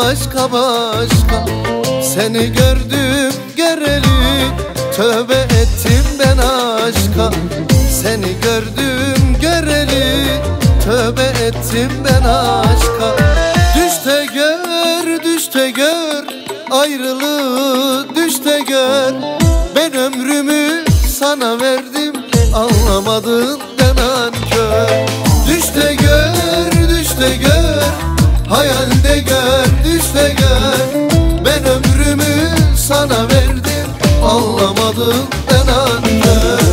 başka başka. Seni gördüm göreli tövbe ettim ben aşka. Seni gördüm göreli tövbe ettim ben aşka. Düşte gör, düşte gör, ayrılığı düşte gör. Ben ömrümü sana verdim, anlamadın ben nankör. Düşte gör, düşte gör, hayalde gör, düşte gör. Ben ömrümü sana verdim, anlamadın ben nankör.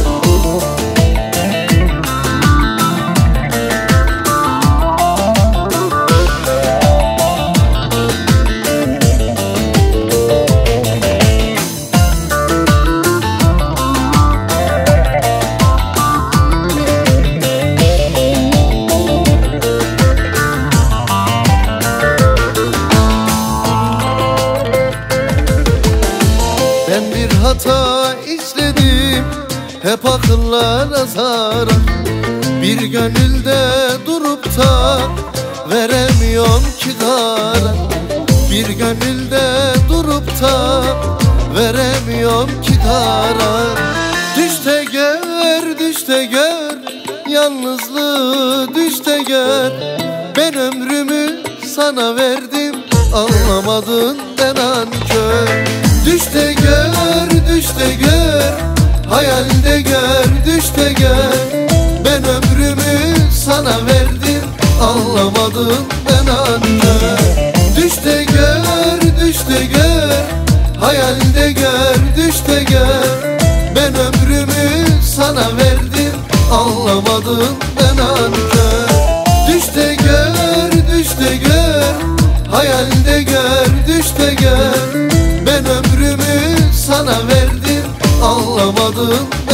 Ben bir hata işledim, hep akıllara zarar. Bir gönülde durup da veremiyorum ki karar. Bir gönülde durup da veremiyorum ki karar. Düşte gör, düşte gör, yalnızlığı düşte gör. Ben ömrümü sana verdim, anlamadın ben nankör. Düşte gör, düşte gör, hayalde gör, düşte gör. Ben ömrümü sana verdim, anlamadın ben nankör. Düşte gör, düşte gör, hayalde gör, düşte gör. Ben ömrümü sana verdim, anlamadın ben nankör. Düşte gör, düşte gör, hayalde gör, düşte gör. Ben ömrümü sana verdim, anlamadın